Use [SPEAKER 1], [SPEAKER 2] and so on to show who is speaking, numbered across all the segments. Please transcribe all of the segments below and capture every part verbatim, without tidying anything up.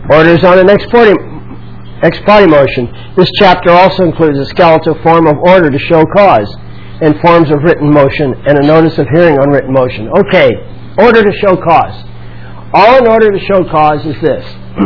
[SPEAKER 1] Orders on an ex parte, ex parte motion. This chapter also includes a skeletal form of order to show cause, and forms of written motion, and a notice of hearing on written motion. Okay, order to show cause. All an order to show cause is this.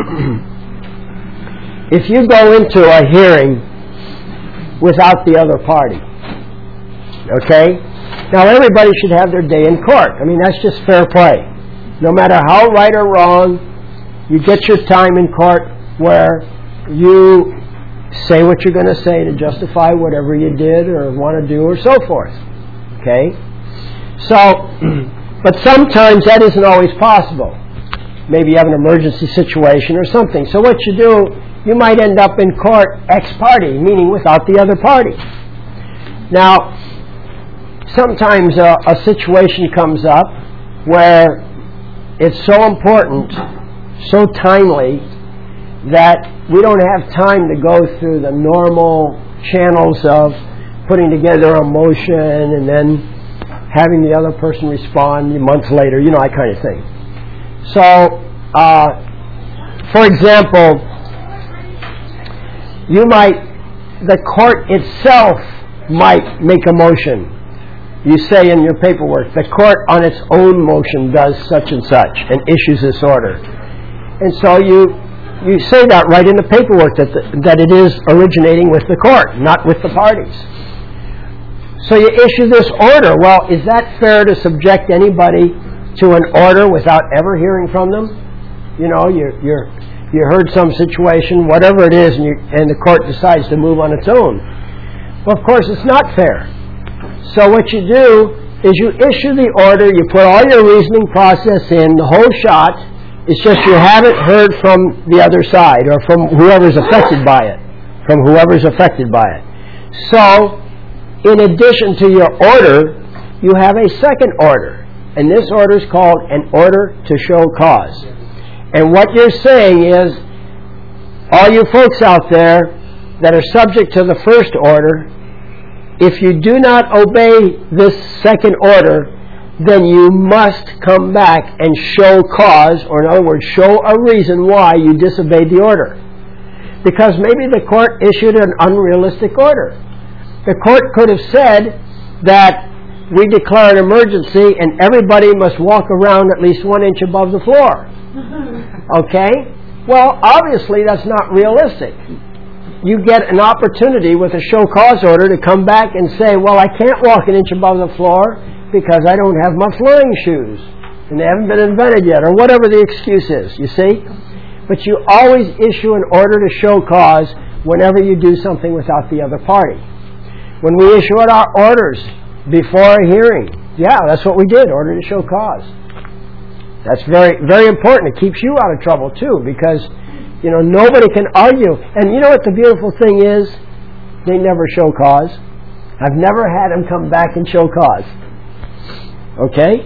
[SPEAKER 1] If you go into a hearing without the other party, okay? Now everybody should have their day in court. I mean, that's just fair play. No matter how right or wrong, you get your time in court where you say what you're going to say to justify whatever you did or want to do or so forth. Okay? So, but sometimes that isn't always possible. Maybe you have an emergency situation or something. So what you do, you might end up in court ex parte, meaning without the other party. Now, sometimes a, a situation comes up where it's so important, so timely, that we don't have time to go through the normal channels of putting together a motion and then having the other person respond months later, you know, that kind of thing. So, uh, for example, you might, the court itself might make a motion. You say in your paperwork, the court on its own motion does such and such and issues this order. And so you you say that right in the paperwork, that the, that it is originating with the court, not with the parties. So you issue this order. Well, is that fair to subject anybody to an order without ever hearing from them? You know, you you're, you heard some situation, whatever it is, and, you, and the court decides to move on its own. Well, of course, it's not fair. So what you do is you issue the order, you put all your reasoning process in, the whole shot. It's just you haven't heard from the other side or from whoever's affected by it. From whoever's affected by it. So, in addition to your order, you have a second order. And this order is called an order to show cause. And what you're saying is, all you folks out there that are subject to the first order, if you do not obey this second order, then you must come back and show cause, or in other words, show a reason why you disobeyed the order. Because maybe the court issued an unrealistic order. The court could have said that we declare an emergency and everybody must walk around at least one inch above the floor. Okay? Well, obviously that's not realistic. You get an opportunity with a show cause order to come back and say, well, I can't walk an inch above the floor because I don't have my flying shoes and they haven't been invented yet, or whatever the excuse is, you see? But you always issue an order to show cause whenever you do something without the other party. When we issue our orders before a hearing, yeah, that's what we did, order to show cause. That's very, very important. It keeps you out of trouble too, because you know, nobody can argue. And you know what the beautiful thing is? They never show cause. I've never had them come back and show cause. Okay?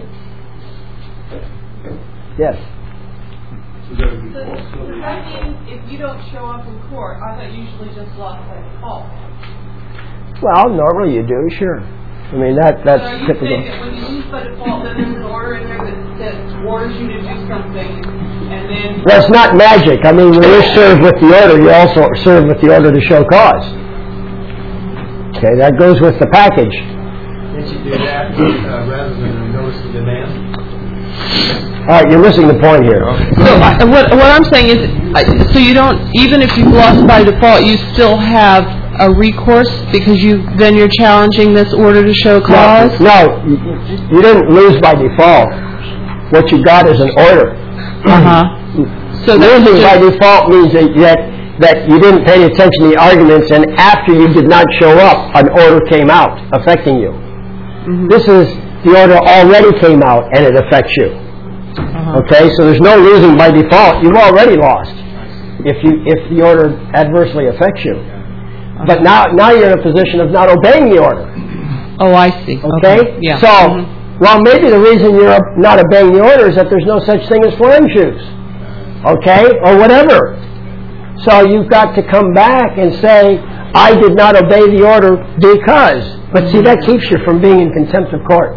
[SPEAKER 1] Yes?
[SPEAKER 2] So does that mean if you don't show up in court, I thought you usually just lost by default?
[SPEAKER 1] Well, normally you do, sure. I mean, that that's
[SPEAKER 2] so are you
[SPEAKER 1] typical.
[SPEAKER 2] saying that when you lose by default, then there's an order in there that, that orders you to do something, and then...
[SPEAKER 1] Well, it's not magic. I mean, when you're served with the order, you also are served with the order to show cause. Okay, that goes with the package.
[SPEAKER 3] Can't you do that uh, rather than a notice of demand?
[SPEAKER 1] All right, you're missing the point here.
[SPEAKER 4] So uh, what what I'm saying is, uh, so you don't, even if you've lost by default, you still have a recourse because you then you're challenging this order to show cause?
[SPEAKER 1] No, no, you didn't lose by default. What you got is an order.
[SPEAKER 4] Uh-huh. So
[SPEAKER 1] losing by default means that, that that you didn't pay attention to the arguments, and after you did not show up, an order came out affecting you. Mm-hmm. This is the order already came out and it affects you. Uh-huh. Okay, so there's no losing by default. You've already lost if you if the order adversely affects you. But now, now you're in a position of not obeying the order.
[SPEAKER 4] Oh, I see.
[SPEAKER 1] Okay?
[SPEAKER 4] okay. Yeah.
[SPEAKER 1] So, mm-hmm. well, maybe the reason you're not obeying the order is that there's no such thing as flying shoes. Okay? Or whatever. So you've got to come back and say, I did not obey the order because. But see, that keeps you from being in contempt of court.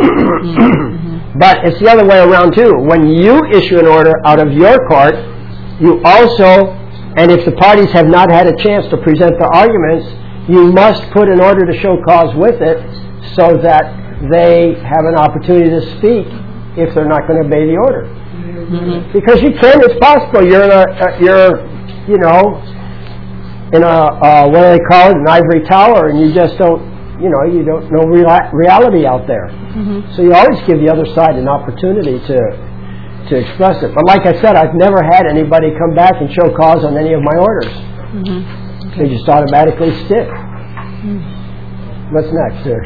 [SPEAKER 1] mm-hmm. But it's the other way around too. When you issue an order out of your court, you also, and if the parties have not had a chance to present their arguments, you must put an order to show cause with it so that they have an opportunity to speak if they're not going to obey the order. Mm-hmm. Because you can, it's possible. You're in a, uh, you're, you know, in a, uh, what do they call it, an ivory tower, and you just don't, you know, you don't know real- reality out there. Mm-hmm. So you always give the other side an opportunity to to express it. But like I said, I've never had anybody come back and show cause on any of my orders. Mm-hmm. Okay. They just automatically stick. Mm-hmm. What's next, sir?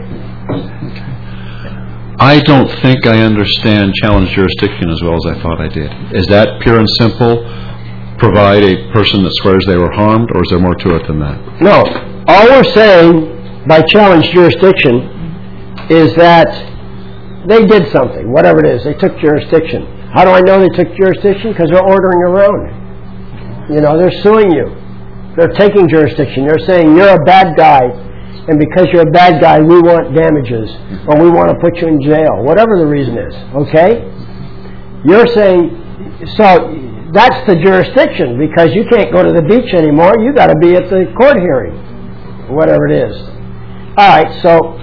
[SPEAKER 5] I don't think I understand challenge jurisdiction as well as I thought I did. Is that pure and simple, provide a person that swears they were harmed, or is there more to it than that?
[SPEAKER 1] No. All we're saying by challenge jurisdiction is that they did something, whatever it is. They took jurisdiction. How do I know they took jurisdiction? Because they're ordering around. You know, they're suing you. They're taking jurisdiction. They're saying you're a bad guy, and because you're a bad guy, we want damages, or we want to put you in jail, whatever the reason is, okay? You're saying, so that's the jurisdiction, because you can't go to the beach anymore, you got to be at the court hearing, whatever it is. All right, so,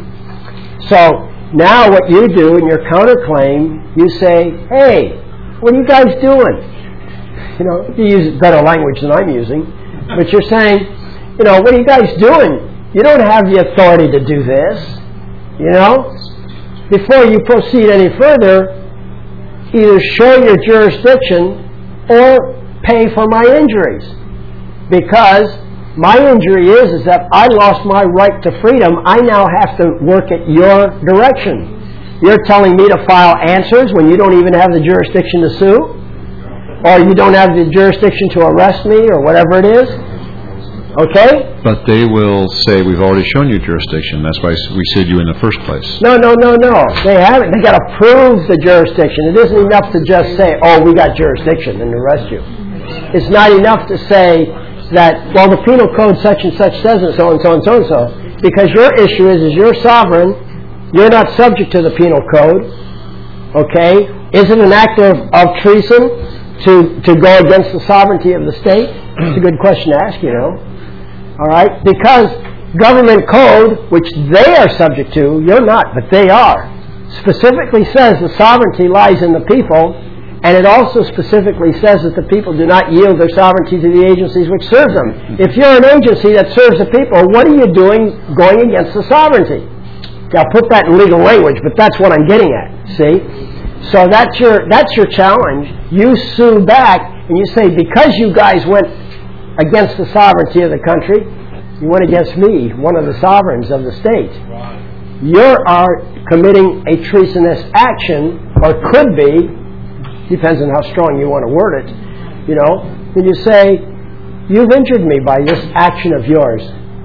[SPEAKER 1] so now what you do in your counterclaim, you say, hey, what are you guys doing? You know, you use better language than I'm using, but you're saying, you know, what are you guys doing? You don't have the authority to do this, you know? Before you proceed any further, either show your jurisdiction or pay for my injuries. Because my injury is, is that I lost my right to freedom. I now have to work at your direction. You're telling me to file answers when you don't even have the jurisdiction to sue? Or you don't have the jurisdiction to arrest me or whatever it is? Okay?
[SPEAKER 5] But they will say, we've already shown you jurisdiction. That's why we sued you in the first place.
[SPEAKER 1] No, no, no, no. They haven't. They got to prove the jurisdiction. It isn't enough to just say, oh, we got jurisdiction and arrest you. It's not enough to say that, well, the penal code such and such says it, so and so and so and so. Because your issue is, is you're sovereign. You're not subject to the penal code. Okay? Is it an act of, of treason to, to go against the sovereignty of the state? It's a good question to ask, you know. All right? Because government code, which they are subject to, you're not, but they are, specifically says the sovereignty lies in the people, and it also specifically says that the people do not yield their sovereignty to the agencies which serve them. If you're an agency that serves the people, what are you doing going against the sovereignty? I'll put that in legal language, but that's what I'm getting at, see? So that's your, that's your challenge. You sue back, and you say, because you guys went against the sovereignty of the country, you went against me, one of the sovereigns of the state. You are committing a treasonous action, or could be, depends on how strong you want to word it, you know, then you say, you've injured me by this action of yours.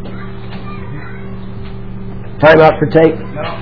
[SPEAKER 1] Time out for tape?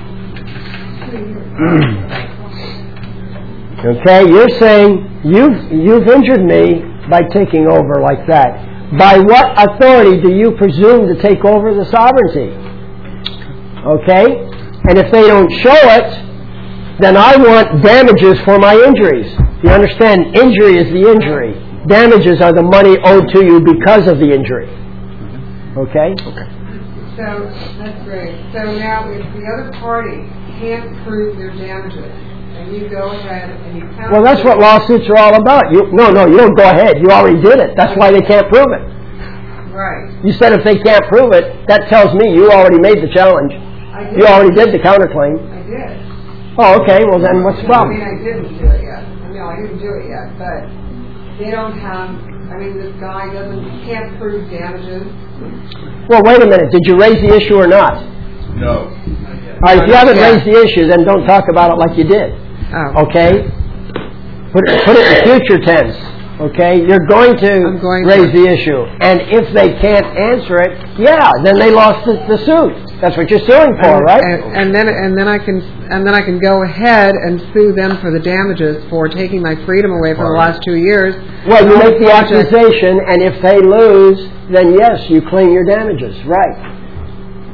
[SPEAKER 1] Okay, you're saying, you've, you've injured me by taking over like that. By what authority do you presume to take over the sovereignty? Okay? And if they don't show it, then I want damages for my injuries. You understand? Injury is the injury. Damages are the money owed to you because of the injury. Okay?
[SPEAKER 5] Okay.
[SPEAKER 6] So, that's great. So now if the other party can't prove their damages, and you go ahead and you count...
[SPEAKER 1] Well, that's what lawsuits are all about. You, no, no, you don't go ahead. You already did it. That's why they can't prove it.
[SPEAKER 6] Right.
[SPEAKER 1] You said if they can't prove it, that tells me you already made the challenge.
[SPEAKER 6] I did.
[SPEAKER 1] You already did the counterclaim.
[SPEAKER 6] I did.
[SPEAKER 1] Oh, okay. Well, then what's the problem?
[SPEAKER 6] I mean, I didn't do it yet. No, I didn't do it yet. But they don't have... I mean, this guy doesn't can't prove damages.
[SPEAKER 1] Well, wait a minute. Did you raise the issue or not?
[SPEAKER 3] No.
[SPEAKER 1] All right, if you haven't
[SPEAKER 6] Yeah.
[SPEAKER 1] raised the issue, then don't talk about it like you did.
[SPEAKER 6] Oh.
[SPEAKER 1] Okay? Put it, put it in future tense. Okay? You're going to
[SPEAKER 6] I'm going
[SPEAKER 1] raise
[SPEAKER 6] to.
[SPEAKER 1] the issue. And if they can't answer it, yeah, then they lost the, the suit. That's what you're suing for,
[SPEAKER 6] and,
[SPEAKER 1] right?
[SPEAKER 6] And, and then and then I can and then I can go ahead and sue them for the damages for taking my freedom away for the last two years.
[SPEAKER 1] Well, you make the
[SPEAKER 6] Project.
[SPEAKER 1] accusation, and if they lose, then yes, you claim your damages. Right.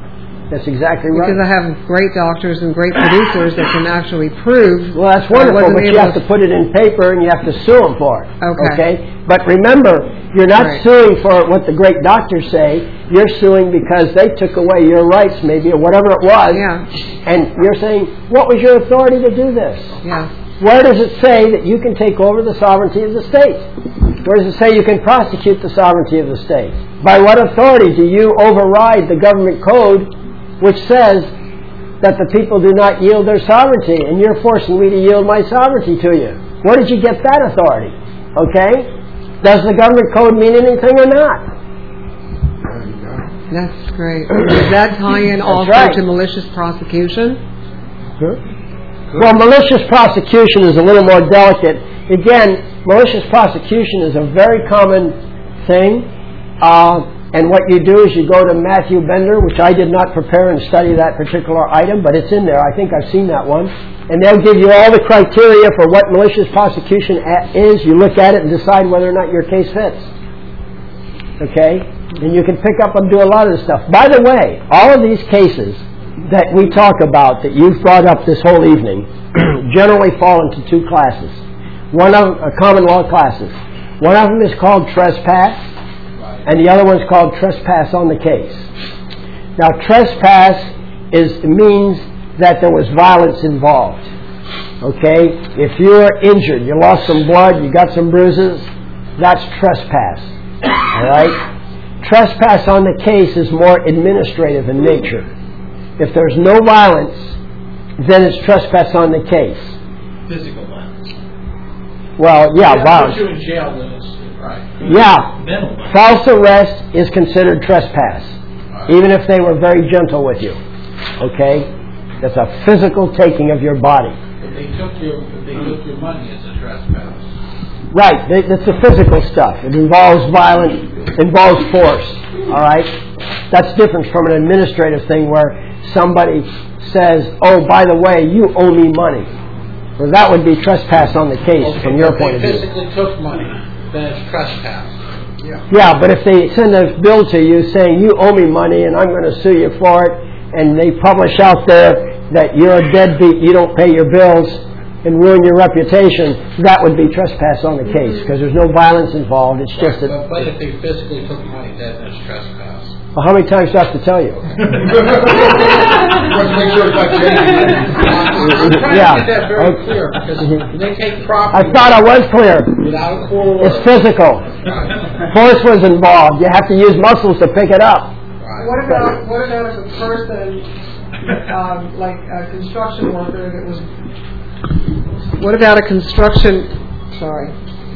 [SPEAKER 1] That's exactly right.
[SPEAKER 6] Because I have great doctors and great producers that can actually prove.
[SPEAKER 1] Well, that's wonderful, but you have to put it in paper and you have to sue them for it.
[SPEAKER 6] Okay.
[SPEAKER 1] Okay? But remember, you're not
[SPEAKER 6] Right.
[SPEAKER 1] suing for what the great doctors say. You're suing because they took away your rights, maybe, or whatever it was.
[SPEAKER 6] Yeah.
[SPEAKER 1] And you're saying, what was your authority to do this?
[SPEAKER 6] Yeah.
[SPEAKER 1] Where does it say that you can take over the sovereignty of the state? Where does it say you can prosecute the sovereignty of the state? By what authority do you override the government code which says that the people do not yield their sovereignty, and you're forcing me to yield my sovereignty to you? Where did you get that authority? Okay? Does the government code mean anything or not?
[SPEAKER 6] That's great. Does that tie in also
[SPEAKER 1] right.
[SPEAKER 6] to malicious prosecution?
[SPEAKER 1] Well, malicious prosecution is a little more delicate. Again, malicious prosecution is a very common thing. Uh, and what you do is you go to Matthew Bender, which I did not prepare and study that particular item, but it's in there. I think I've seen that one. And they'll give you all the criteria for what malicious prosecution is. You look at it and decide whether or not your case fits. Okay? And you can pick up and do a lot of this stuff. By the way, all of these cases that we talk about, that you've brought up this whole evening, generally fall into two classes. One of uh, common law classes. One of them is called trespass, and the other one's called trespass on the case. Now, trespass is means that there was violence involved. Okay? If you're injured, you lost some blood, you got some bruises, that's trespass. All right? Trespass on the case is more administrative in nature. If there's no violence, then it's trespass on the case.
[SPEAKER 3] Physical violence.
[SPEAKER 1] Well, yeah,
[SPEAKER 3] Yeah,
[SPEAKER 1] violence.
[SPEAKER 3] put you in jail, then it's, right.
[SPEAKER 1] Yeah.
[SPEAKER 3] Mental violence.
[SPEAKER 1] False arrest is considered trespass, even if they were very gentle with you. Okay? That's a physical taking of your body.
[SPEAKER 3] If they took your, if they took your money, it's a trespass.
[SPEAKER 1] Right, th- that's the physical stuff. It involves violence, involves force. All right? That's different from an administrative thing where somebody says, oh, by the way, you owe me money. Well, that would be trespass on the case
[SPEAKER 3] Okay,
[SPEAKER 1] from your
[SPEAKER 3] if
[SPEAKER 1] point of
[SPEAKER 3] they
[SPEAKER 1] view.
[SPEAKER 3] physically took money, then it's trespass. Yeah.
[SPEAKER 1] Yeah, but if they send a bill to you saying, you owe me money and I'm going to sue you for it, and they publish out there that you're a deadbeat, you don't pay your bills, and ruin your reputation, that would be trespass on the case, because there's no violence involved. It's just that...
[SPEAKER 3] But, but if they physically took money, then it's trespass.
[SPEAKER 1] Well, how many times do I have to tell you?
[SPEAKER 3] Let's make sure it's not changing. I'm trying
[SPEAKER 1] Yeah.
[SPEAKER 3] to get that very clear, because when they take property...
[SPEAKER 1] I thought I was clear.
[SPEAKER 3] Without a court
[SPEAKER 1] It's
[SPEAKER 3] order.
[SPEAKER 1] physical. Force was involved. You have to use muscles to pick it up.
[SPEAKER 6] What about what about if a person, um, like a construction worker that was? What about a construction? Sorry.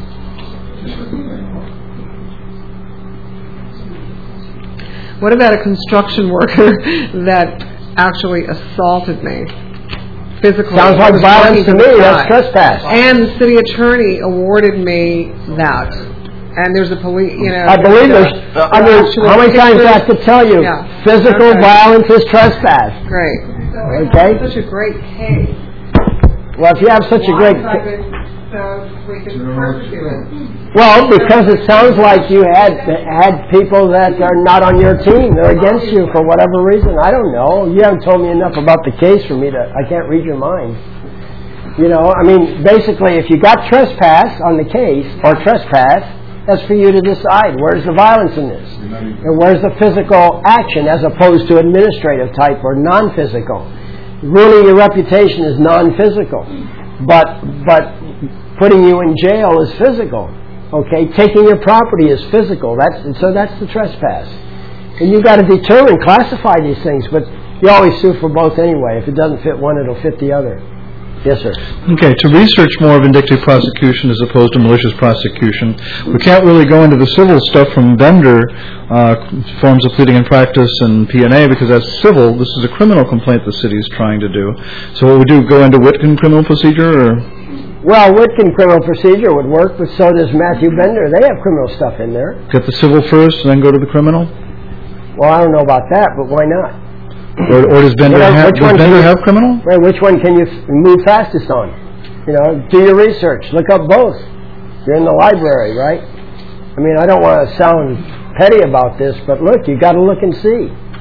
[SPEAKER 6] What about a construction worker that actually assaulted me physically?
[SPEAKER 1] Sounds like
[SPEAKER 6] was
[SPEAKER 1] violence to
[SPEAKER 6] working
[SPEAKER 1] me. That's
[SPEAKER 6] inside.
[SPEAKER 1] trespass.
[SPEAKER 6] And the city attorney awarded me that. And there's a police, you know.
[SPEAKER 1] I believe there's... Uh, I mean, how many times do I have to tell you?
[SPEAKER 6] Yeah.
[SPEAKER 1] Physical
[SPEAKER 6] Okay.
[SPEAKER 1] violence is trespass.
[SPEAKER 6] Great.
[SPEAKER 1] Okay.
[SPEAKER 6] Such a great case.
[SPEAKER 1] Well, if you have such a great...
[SPEAKER 6] Why have I been so we could persecute it?
[SPEAKER 1] Well, because it sounds like you had had people that are not on your team. They're against you for whatever reason. I don't know. You haven't told me enough about the case for me to... I can't read your mind. You know, I mean, basically, if you got trespass on the case, or trespass, that's for you to decide. Where's the violence in this? And where's the physical action as opposed to administrative type or non-physical? Ruining your reputation is non-physical. But, but putting you in jail is physical. Okay? Taking your property is physical. That's, so that's the trespass. And you've got to determine, classify these things, but you always sue for both anyway. If it doesn't fit one, it'll fit the other. Yes, sir.
[SPEAKER 7] Okay, to research more vindictive prosecution as opposed to malicious prosecution, we can't really go into the civil stuff from vendor uh, forms of pleading and practice and P and A because that's civil. This is a criminal complaint the city is trying to do. So what we do, go into Witkin criminal procedure? Or?
[SPEAKER 1] Well, Witkin criminal procedure would work, but so does Matthew Bender. They have criminal stuff in there.
[SPEAKER 7] Get the civil first and then go to the criminal?
[SPEAKER 1] Well, I don't know about that, but why not?
[SPEAKER 7] Or, or does Bender,
[SPEAKER 1] Well,
[SPEAKER 7] have,
[SPEAKER 1] which
[SPEAKER 7] does
[SPEAKER 1] one
[SPEAKER 7] Bender
[SPEAKER 1] can you-
[SPEAKER 7] have criminal?
[SPEAKER 1] Well, which one can you f- move fastest on? You know, do your research. Look up both. You're in the library, right? I mean, I don't want to sound petty about this, but look, you got to look and see.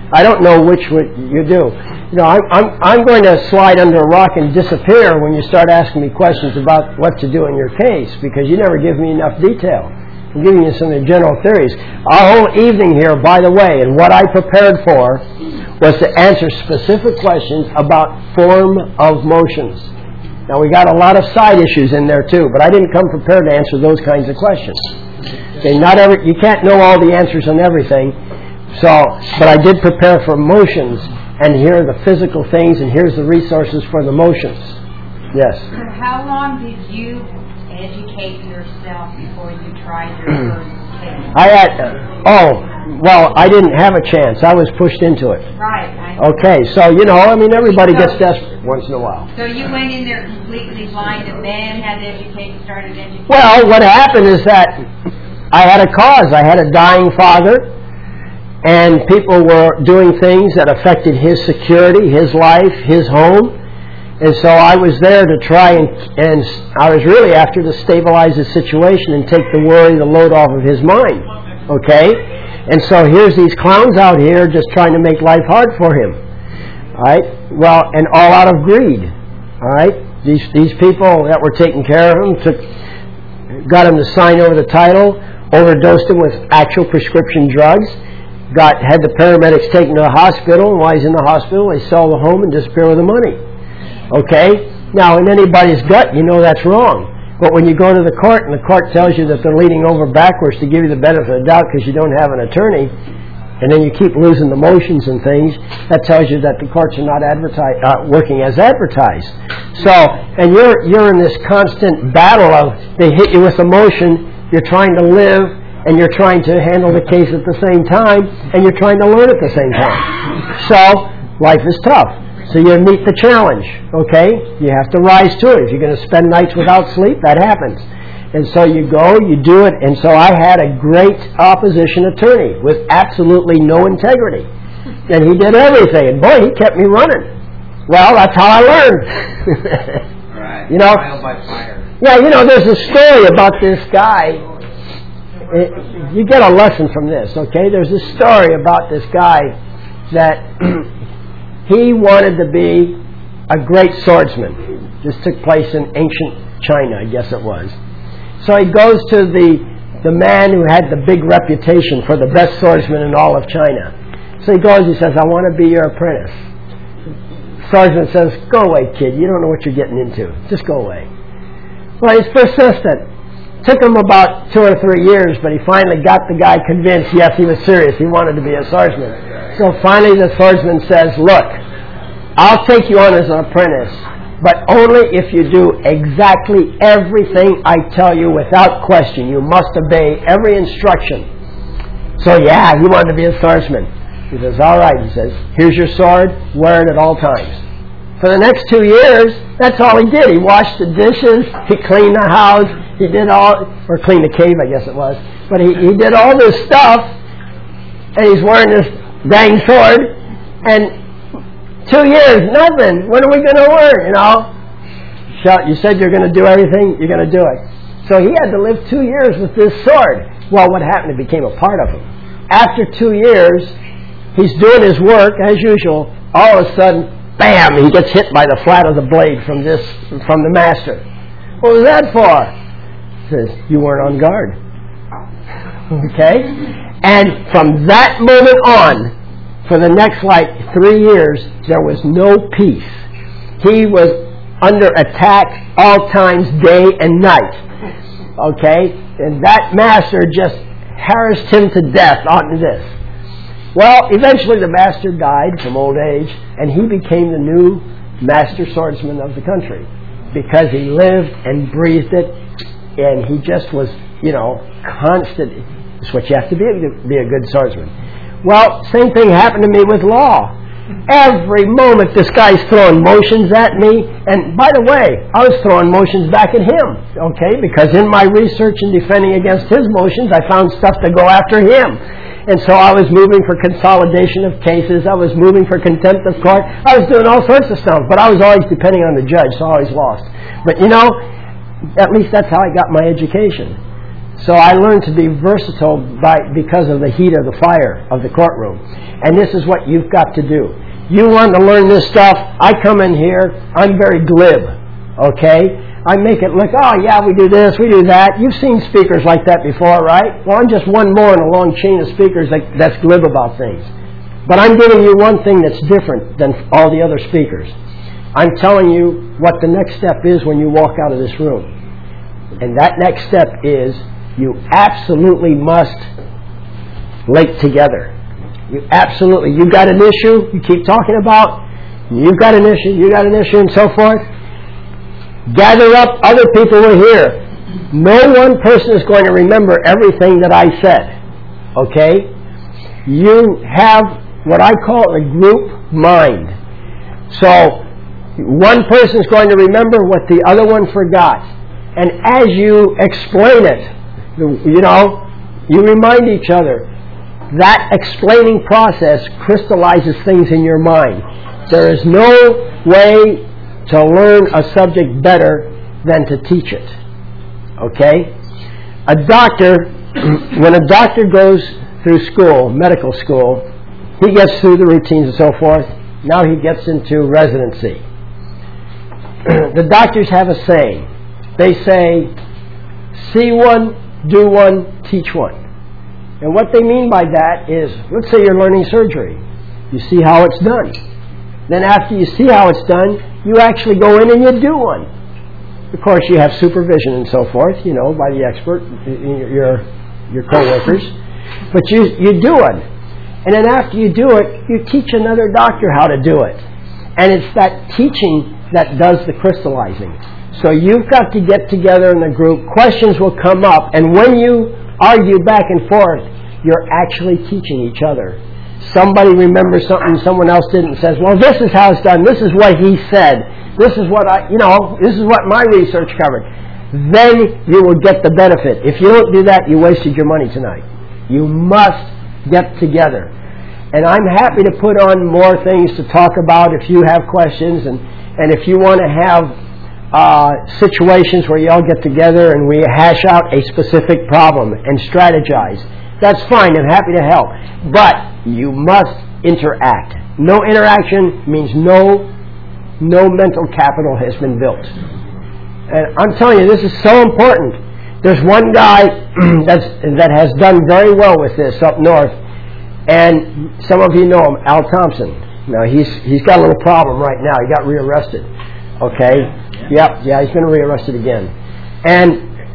[SPEAKER 1] I don't know which would you do. You know, I'm, I'm, I'm going to slide under a rock and disappear when you start asking me questions about what to do in your case, because you never give me enough detail. I'm giving you some of the general theories. Our whole evening here, by the way, and what I prepared for was to answer specific questions about form of motions. Now, we got a lot of side issues in there, too, but I didn't come prepared to answer those kinds of questions. Okay, not every, you can't know all the answers on everything, so, but I did prepare for motions, and here are the physical things, and here's the resources for the motions. Yes?
[SPEAKER 8] How long did you educate yourself before you tried your first case?
[SPEAKER 1] I had, uh, oh, well, I didn't have a chance. I was pushed into it.
[SPEAKER 8] Right. I
[SPEAKER 1] Okay, so, you know, I mean, everybody gets desperate once in a while.
[SPEAKER 8] So you went in there completely blind and then had to educate, started educating?
[SPEAKER 1] Well, what happened is that I had a cause. I had a dying father, and people were doing things that affected his security, his life, his home. And so I was there to try and, and I was really after to stabilize the situation and take the worry, the load off of his mind. Okay? And so here's these clowns out here just trying to make life hard for him. All right? Well, and all out of greed. All right? These these people that were taking care of him took, got him to sign over the title, overdosed him with actual prescription drugs, got had the paramedics taken to the hospital, and while he's in the hospital, they sell the home and disappear with the money. Okay? Now, in anybody's gut, you know that's wrong. But when you go to the court and the court tells you that they're leaning over backwards to give you the benefit of the doubt because you don't have an attorney, and then you keep losing the motions and things, that tells you that the courts are not advertise, uh, working as advertised. So, and you're you're in this constant battle of they hit you with a motion, you're trying to live, and you're trying to handle the case at the same time, and you're trying to learn at the same time. So, life is tough. So you meet the challenge, okay? You have to rise to it. If you're going to spend nights without sleep, that happens. And so you go, you do it, and so I had a great opposition attorney with absolutely no integrity. And he did everything, and boy, he kept me running. Well, that's how I learned.
[SPEAKER 9] Right.
[SPEAKER 1] You know?
[SPEAKER 9] Trial by fire.
[SPEAKER 1] Yeah, you know, there's a story about this guy. It, you get a lesson from this, okay? There's a story about this guy that he wanted to be a great swordsman. This took place in ancient China, I guess it was. So he goes to the the man who had the big reputation for the best swordsman in all of China. So he goes, he says, I want to be your apprentice. Swordsman says, go away, kid. You don't know what you're getting into. Just go away. Well, he's persistent. Took him about two or three years, but he finally got the guy convinced, yes, he was serious. He wanted to be a swordsman. So finally the swordsman says, look, I'll take you on as an apprentice, but only if you do exactly everything I tell you without question. You must obey every instruction. So yeah, he wanted to be a swordsman. He says, all right. He says, here's your sword, wear it at all times. For the next two years, that's all he did. He washed the dishes, he cleaned the house, he did all, or cleaned the cave, I guess it was. But he, he did all this stuff, and he's wearing this dang sword, and two years, nothing. When are we going to learn, you know? You said you're going to do everything, you're going to do it. So he had to live two years with this sword. Well, what happened? It became a part of him. After two years, he's doing his work, as usual. All of a sudden, bam, he gets hit by the flat of the blade from this, from the master. What was that for? He says, you weren't on guard. Okay? And from that moment on, for the next like three years, there was no peace. He was under attack all times, day and night. Okay? And that master just harassed him to death on this. Well, eventually the master died from old age, and he became the new master swordsman of the country because he lived and breathed it, and he just was, you know, constant. That's what you have to be to be a good swordsman. Well, same thing happened to me with law. Every moment this guy's throwing motions at me, and by the way, I was throwing motions back at him, okay, because in my research and defending against his motions, I found stuff to go after him. And so I was moving for consolidation of cases, I was moving for contempt of court, I was doing all sorts of stuff, but I was always depending on the judge, so I always lost. But you know, at least that's how I got my education. So I learned to be versatile by because of the heat of the fire of the courtroom. And this is what you've got to do. You want to learn this stuff, I come in here, I'm very glib, okay? I make it look, oh yeah, we do this, we do that. You've seen speakers like that before, right? Well, I'm just one more in a long chain of speakers that, that's glib about things. But I'm giving you one thing that's different than all the other speakers. I'm telling you what the next step is when you walk out of this room. And that next step is you absolutely must link together. You absolutely, you got an issue you keep talking about, you've got an issue, you got an issue, and so forth. Gather up other people who are here. No one person is going to remember everything that I said. Okay? You have what I call a group mind. So, one person is going to remember what the other one forgot. And as you explain it, you know, you remind each other. That explaining process crystallizes things in your mind. There is no way to learn a subject better than to teach it. Okay? A doctor, when a doctor goes through school, medical school, he gets through the routines and so forth. Now he gets into residency. The doctors have a saying. They say, see one, do one, teach one. And what they mean by that is, let's say you're learning surgery. You see how it's done. Then after you see how it's done, you actually go in and you do one. Of course, you have supervision and so forth, you know, by the expert, your your co-workers. But you, you do it. And then after you do it, you teach another doctor how to do it. And it's that teaching that does the crystallizing. So you've got to get together in a group. Questions will come up. And when you argue back and forth, you're actually teaching each other. Somebody remembers something someone else didn't and says, well, this is how it's done. This is what he said. This is what I, you know, this is what my research covered. Then you will get the benefit. If you don't do that, you wasted your money tonight. You must get together. And I'm happy to put on more things to talk about if you have questions and, and if you want to have uh, situations where you all get together and we hash out a specific problem and strategize. That's fine. I'm happy to help. But you must interact. No interaction means no no mental capital has been built. And I'm telling you, this is so important. There's one guy that's, that has done very well with this up north, and some of you know him, Al Thompson. Now, he's he's got a little problem right now. He got rearrested. Okay? Yep, yeah, he's been rearrested again. And,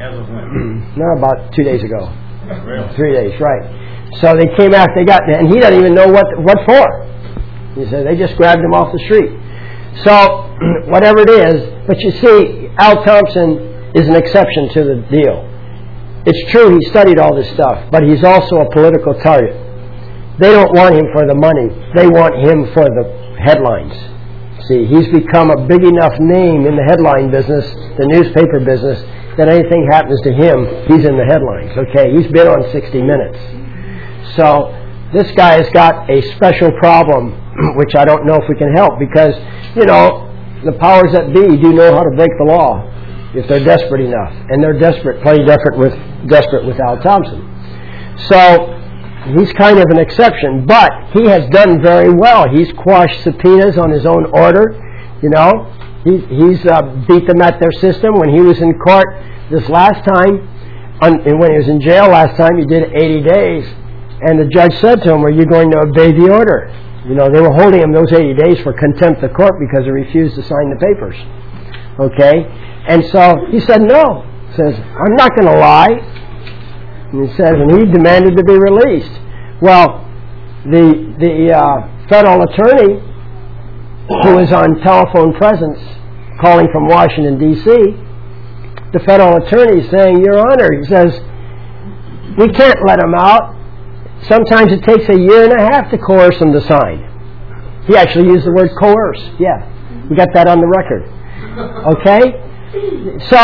[SPEAKER 1] no, about two days ago. Three days, right. So they came after, they got, and he doesn't even know what what for. He said they just grabbed him off the street. So, whatever it is, but you see, Al Thompson is an exception to the deal. It's true he studied all this stuff, but he's also a political target. They don't want him for the money. They want him for the headlines. See, he's become a big enough name in the headline business, the newspaper business, that anything happens to him, he's in the headlines. Okay, he's been on sixty minutes. So, this guy has got a special problem, which I don't know if we can help, because, you know, the powers that be do know how to break the law if they're desperate enough. And they're desperate, plenty desperate with, desperate with Al Thompson. So, he's kind of an exception, but he has done very well. He's quashed subpoenas on his own order, you know. He, he's uh, beat them at their system. When he was in court this last time, on, and when he was in jail last time, he did eighty days. And the judge said to him, are you going to obey the order? You know, they were holding him those eighty days for contempt of court because he refused to sign the papers. Okay? And so he said, no. He says, I'm not going to lie. And he says, and he demanded to be released. Well, the, the uh, federal attorney who was on telephone presence calling from Washington, D C, the federal attorney is saying, Your Honor, he says, we can't let him out. Sometimes it takes a year and a half to coerce him to sign. He actually used the word coerce. Yeah, we got that on the record. Okay? So,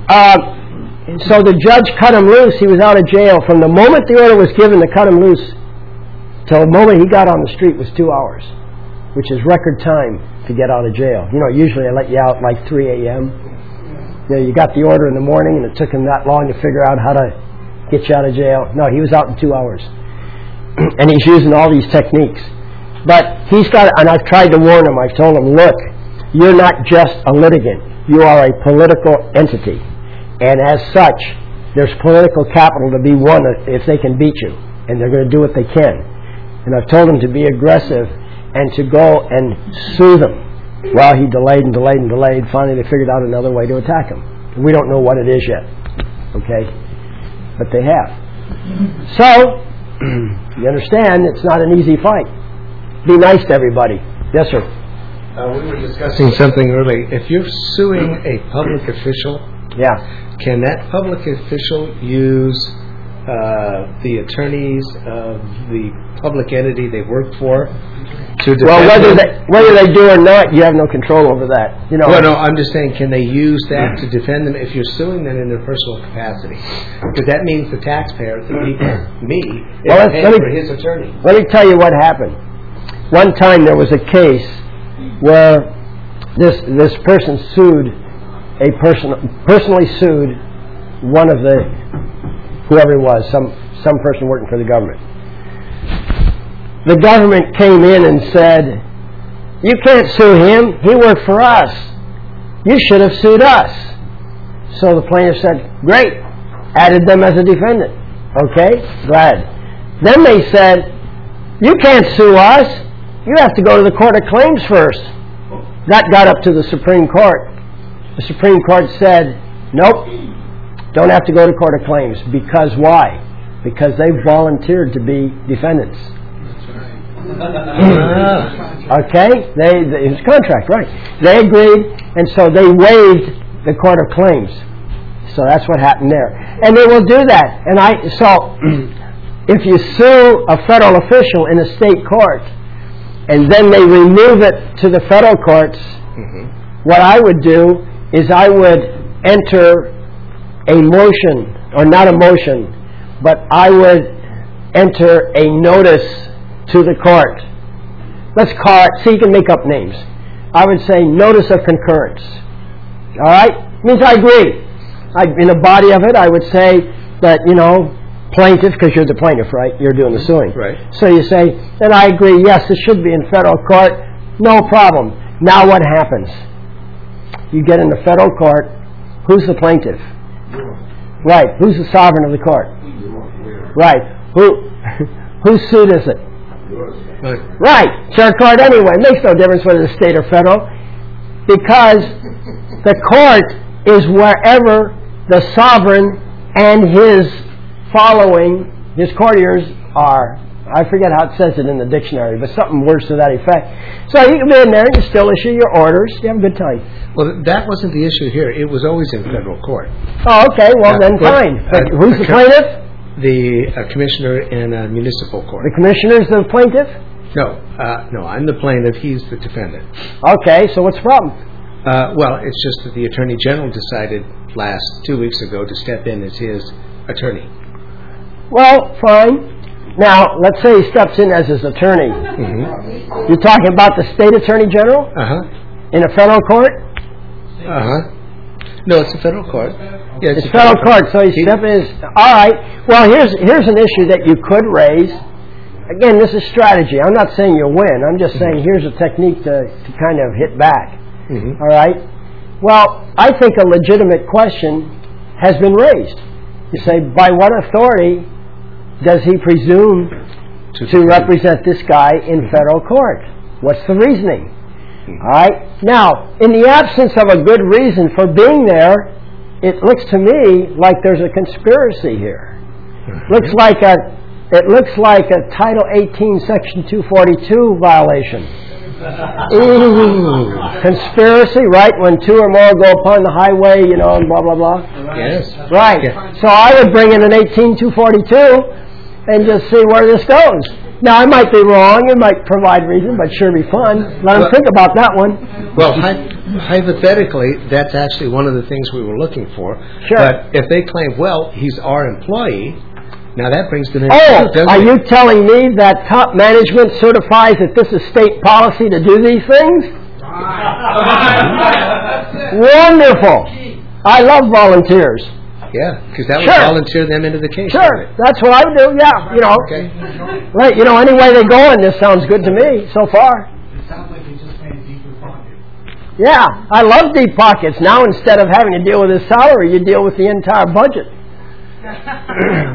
[SPEAKER 1] uh, so the judge cut him loose. He was out of jail. From the moment the order was given to cut him loose till the moment he got on the street was two hours, which is record time to get out of jail. You know, usually I let you out like three a.m. You know, you got the order in the morning, and it took him that long to figure out how to get you out of jail. No, he was out in two hours. And he's using all these techniques. But he's got, and I've tried to warn him, I've told him, look, you're not just a litigant. You are a political entity. And as such, there's political capital to be won if they can beat you. And they're going to do what they can. And I've told him to be aggressive and to go and sue them. Well, he delayed and delayed and delayed. Finally, they figured out another way to attack him. We don't know what it is yet. Okay? But they have. So, you understand, it's not an easy fight. Be nice to everybody. Yes, sir.
[SPEAKER 3] Uh, we were discussing something early. If you're suing a public official,
[SPEAKER 1] yeah,
[SPEAKER 3] can that public official use uh, the attorneys of the public entity they work for to defend
[SPEAKER 1] well, whether
[SPEAKER 3] them?
[SPEAKER 1] they whether they do or not, you have no control over that. You know.
[SPEAKER 3] Well, no, I'm just saying, can they use that to defend them if you're suing them in their personal capacity? Because that means the taxpayer, the people, me, is
[SPEAKER 1] well,
[SPEAKER 3] paying
[SPEAKER 1] let me,
[SPEAKER 3] for his attorney.
[SPEAKER 1] Let me tell you what happened. One time there was a case where this this person sued a person personally sued one of the whoever it was, some some person working for the government. The government came in and said, "You can't sue him. He worked for us. You should have sued us." So the plaintiff said, "Great." Added them as a defendant. Okay, glad. Then they said, "You can't sue us. You have to go to the Court of Claims first." That got up to the Supreme Court. The Supreme Court said, "Nope, don't have to go to Court of Claims." Because why? Because they volunteered to be defendants. Okay? They, they, it was a contract, right. They agreed, and so they waived the Court of Claims. So that's what happened there. And they will do that. And I so if you sue a federal official in a state court, and then they remove it to the federal courts, mm-hmm. what I would do is I would enter a motion, or not a motion, but I would enter a notice to the court. Let's call it, so you can make up names. I would say notice of concurrence. All right? It means I agree. I, in the body of it, I would say that, you know, plaintiff, because you're the plaintiff, right? You're doing the suing.
[SPEAKER 3] Right.
[SPEAKER 1] So you say, then I agree, yes, it should be in federal court. No problem. Now what happens? You get in the federal court. Who's the plaintiff? Right. Who's the sovereign of the court? Right. Who whose suit is it? Right. It's your court anyway. It makes no difference whether it's state or federal, because the court is wherever the sovereign and his following, his courtiers are. I forget how it says it in the dictionary, but something worse to that effect. So you can be in there and you still issue your orders. You have a good time.
[SPEAKER 3] Well, that wasn't the issue here. It was always in federal court.
[SPEAKER 1] Oh, okay. Well, uh, then
[SPEAKER 3] well,
[SPEAKER 1] fine.
[SPEAKER 3] Uh,
[SPEAKER 1] but who's the plaintiff?
[SPEAKER 3] The uh, commissioner in a municipal court.
[SPEAKER 1] The commissioner's the plaintiff?
[SPEAKER 3] No. Uh, no, I'm the plaintiff. He's the defendant.
[SPEAKER 1] Okay, so what's the problem?
[SPEAKER 3] Uh, well, it's just that the Attorney General decided last two weeks ago to step in as his attorney.
[SPEAKER 1] Well, fine. Now, let's say he steps in as his attorney. Mm-hmm. You're talking about the state attorney general?
[SPEAKER 3] Uh-huh.
[SPEAKER 1] In a federal court?
[SPEAKER 3] Uh-huh. No, it's a federal court. Yeah,
[SPEAKER 1] it's, it's a federal, federal court, so he steps in. All right. Well, here's here's an issue that you could raise. Again, this is strategy. I'm not saying you'll win. I'm just saying here's a technique to, to kind of hit back. Mm-hmm. All right? Well, I think a legitimate question has been raised. You say, by what authority does he presume to, to represent this guy in federal court? What's the reasoning? All right? Now, in the absence of a good reason for being there, it looks to me like there's a conspiracy here. Mm-hmm. Looks like a, it looks like a Title eighteen, Section two forty-two violation. Ooh, conspiracy, right? When two or more go upon the highway, you know, and blah, blah, blah.
[SPEAKER 3] Yes.
[SPEAKER 1] Right. Yeah. So I would bring in an eighteen two forty-two and just see where this goes. Now, I might be wrong. It might provide reason, but sure be fun. Let them well, think about that one.
[SPEAKER 3] Well, hy- hypothetically, that's actually one of the things we were looking for.
[SPEAKER 1] Sure.
[SPEAKER 3] But if they claim, well, he's our employee, now that brings the next
[SPEAKER 1] Oh,
[SPEAKER 3] suit, doesn't
[SPEAKER 1] are
[SPEAKER 3] it?
[SPEAKER 1] you telling me that top management certifies that this is state policy to do these things? Wonderful. I love volunteers.
[SPEAKER 3] Yeah, because that would
[SPEAKER 1] Sure.
[SPEAKER 3] volunteer them into the case.
[SPEAKER 1] Sure,
[SPEAKER 3] wouldn't it?
[SPEAKER 1] that's what I would do, yeah, you know.
[SPEAKER 3] Okay.
[SPEAKER 1] Right, you know, any way they go in, this sounds good to me so far.
[SPEAKER 9] It sounds like you just made deeper pocket.
[SPEAKER 1] Yeah, I love deep pockets. Now instead of having to deal with his salary, you deal with the entire budget.